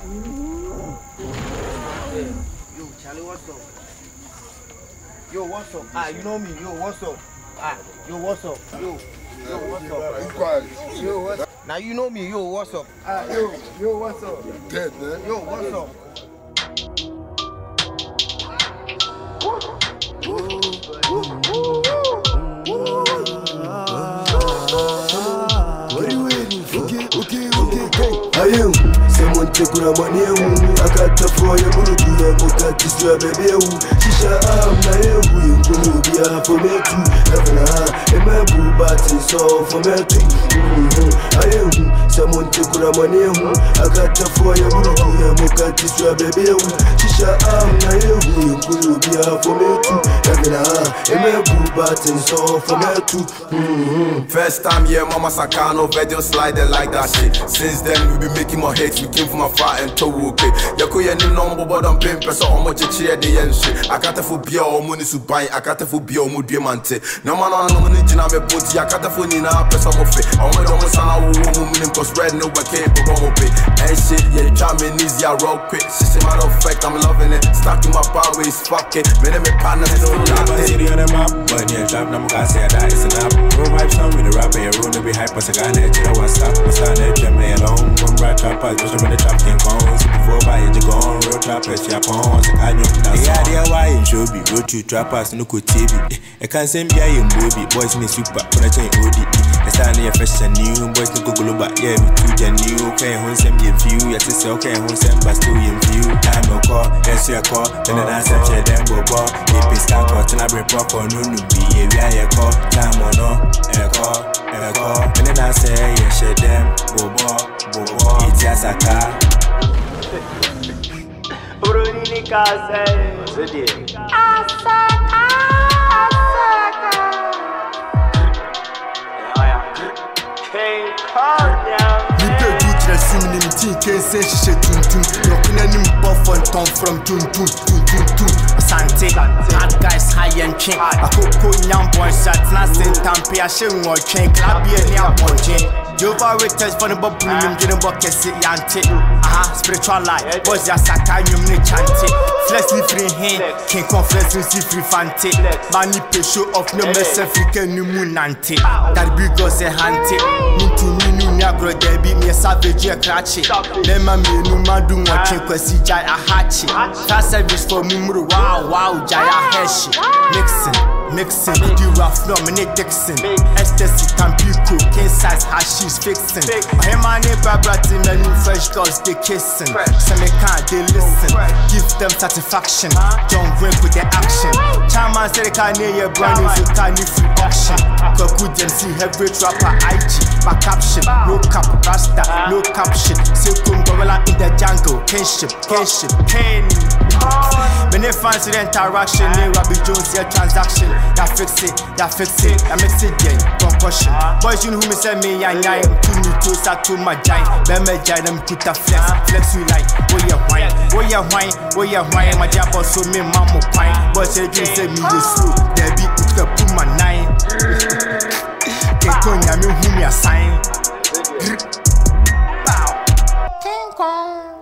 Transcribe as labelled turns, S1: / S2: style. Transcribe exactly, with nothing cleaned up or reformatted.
S1: Yo, Charlie, what's up? Yo, what's up? Ah, you know me. Yo, what's up? Ah, yo, what's up? Yo, yo, what's up? Yo, what's up? Now you know me. Yo, what's up? Ah, yo, yo, what's up?
S2: Dead, man.
S1: Yo, what's up?
S2: What are you waiting for? Okay, okay, okay, hey. I am someone take my money. I got the for you, but you have got this baby. Shisha, I'm not you. You be a for me too. Heaven, and my boo, but it's all for me too. I am someone take my money. I got the for you, but you have got this baby. Shisha, I'm not you. You be a for me too. Heaven, and my boo, but it's all for me too.
S3: First time, yeah, Mama Sakano, video sliding like that shit. Since then, we be making more hits. We came from afar and to okay. Yako ya ni number, but I'm paying person on much cheer the end shit. I can't afford beer or money to buy. I can't afford beer or more diamante. No man on no money, Jina me put. I can't afford ni na person of it. I'm with almost an hour woman cause red no one can't go wrong with it. And shit, yeah, you try me easy, I roll quick. Shit, matter of fact, I'm loving it. Stuck in my power ways, fuck it. Many me partners don't like it.
S4: City on the map, but yeah, trap, no more guys say that it's an app. Roll vibes on with the rapper, yeah, roll to be hype, but I got it, you know what's up. What's on it, you me alone. One bright trappers, just when the trap can go. Before by it, you go on, road trappers, yeah, pons, I know that's yeah, yeah, why in show be road to trappers, no good T V. I can't send me a baby, boys in the super, when I change O D. I stand here fresh and new, boys no go global, yeah, we too genuine. Okay, home send me a view, yes, it's okay, home send but still in view. Time no call, yes, you call, then I answer, share them go ball. If it's start call, then I break up or no, no, be a yeah, call, time or no, a call, a call, and then I say, yeah, share them go ball, go ball, it's just a car.
S5: Brunini casa, Zedie.
S6: Asaka, Asaka.
S5: Hey, Konya.
S2: Can't say she said tun tun. You're gonna buff on Tom from tun tun tun tun tun.
S7: Asante, hard guys high and chain. A coco young boy shot, nothing tampi, a shame or chain, clappy and young boy chain. Jova Ritters for the bob premium, getting bucket city anti. Aha, spiritual life, boys just a kind of mini chanty. Flexly free hand, can't confess with free fancy. Money pay show off no mess African new moon anti. That big goes a hanty. Into me, new Nagro, there be me a savage, a cratchy. Nema me no madu watching kwesi jai a hachi. Fast service for me wow wow jaya heshi. Mixing, mixing, do rough no mini Dixon. Ecstasy Tampico, king size hashi's fixing. My money vibrating and new fresh girls they kissing. Some they can't they listen. Give them satisfaction. Don't break with their action. Chama say they can't hear your brand new so can't free auction. Could them see every rapper I G. My caption, no cap, rasta, no caption. Silkum gorilla in the jungle, kinship, kinship, kin. Many fancy the interaction, near Robbie Jones, your transaction. Ya fix it, ya fix it, ya mix it, yeah, concussion. Boys, you know who me say me, ya nine, to me to start to my giant. Bema giant, them put a flex, flex you like, oh yeah, wine, oh yeah, wine, oh yeah, wine. My job also me, mama, pine. Boys, say you say me, the slow, there be put up to my nine. Can't tell me, who me a sign.
S6: King Kong.